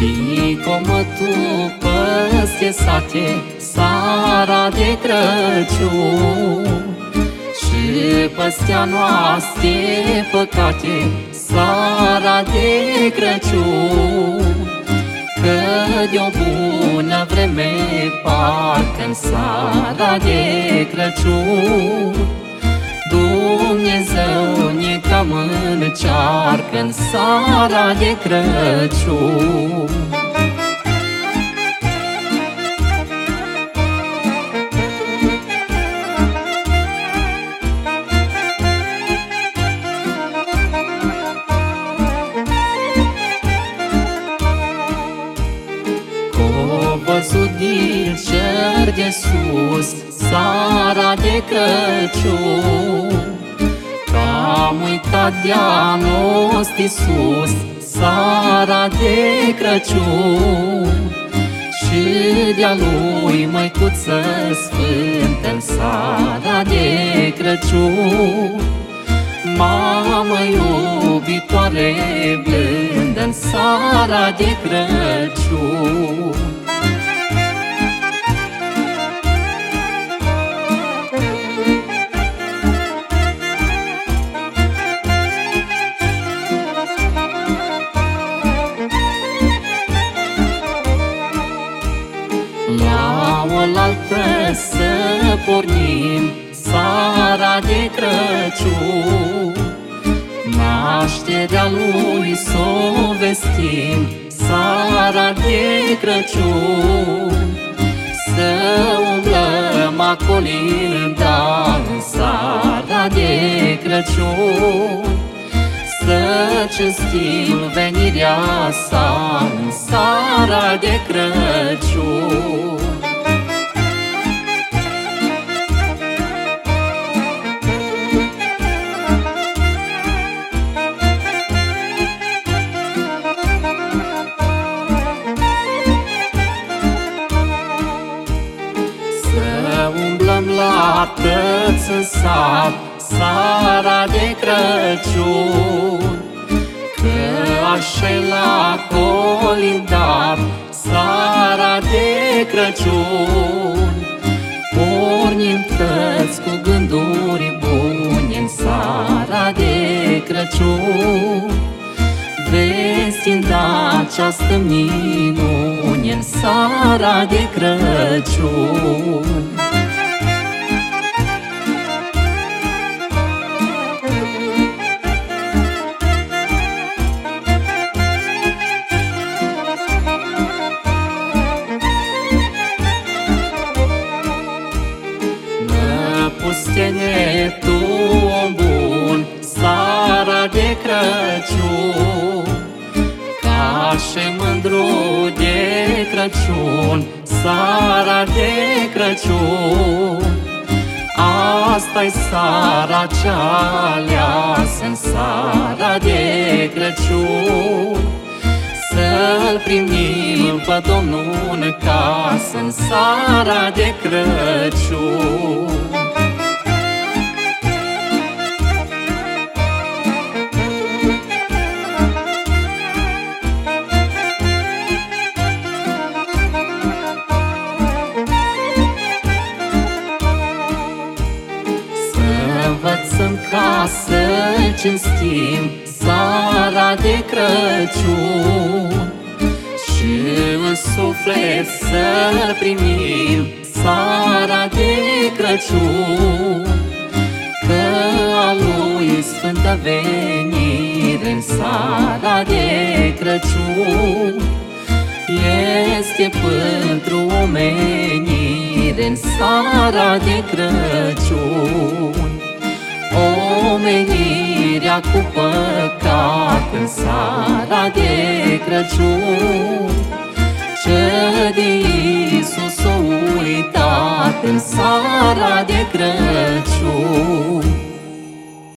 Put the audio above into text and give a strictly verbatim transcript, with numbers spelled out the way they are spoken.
Și como tu păste sate seara de Crăciun, și păstea noastre păcate seara de Crăciun. Că de-o bună vreme parcă-n seara de Crăciun Dumnezeu ne cam încearcă-n seara de Crăciun. Văzut din cer de sus seara de Crăciun, că am uitat de-a nostru Iisus seara de Crăciun. Și de-a lui Măicuță Sfântă-n seara de Crăciun. Mamă iubitoare blândă-n seara de Crăciun. La oaltă să pornim seara de Crăciun, nașterea lui s-o vestim seara de Crăciun. Să umblăm acolindă în seara de Crăciun, să cinstim venirea sa în seara de Crăciun. Să umblăm la tăți în sat seara de Crăciun, că așa la colindat seara de Crăciun. Pornim tăți cu gânduri bune în seara de Crăciun, vestind această minune în seara de Crăciun. Năpustene tu, om bun, seara de Crăciun, ca și mândru de Crăciun, seara de Crăciun. Asta-i seara cea aleasă-n seara de Crăciun, să-L primim pe Domnul în casă în seara de Crăciun. Învățăm ca să-L cinstim seara de Crăciun, și în suflet să-L primim seara de Crăciun. Că a Lui Sfântă venire în seara de Crăciun este pentru omenire în seara de Crăciun. Omenirea cu păcat în seara de Crăciun, ce de Iisus o uitat în seara de Crăciun.